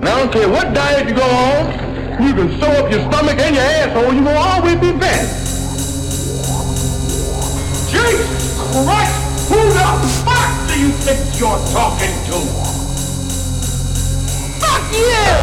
And I don't care what diet you go on, you can sew up your stomach and your asshole, you will always be fat. Jesus Christ, who the fuck do you think you're talking to? Fuck you!